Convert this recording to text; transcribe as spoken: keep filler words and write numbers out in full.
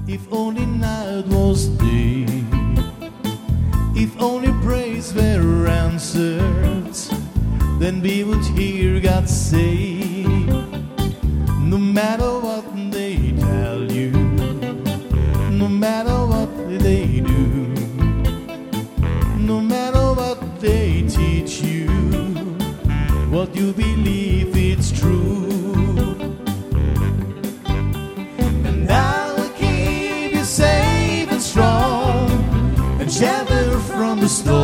If only night was day, if only prayers were answered, then we would hear God say, no matter what they tell you, no matter what they do, no matter what they teach you, what you believe it's true. And I will keep you safe and strong and shelter from the storm.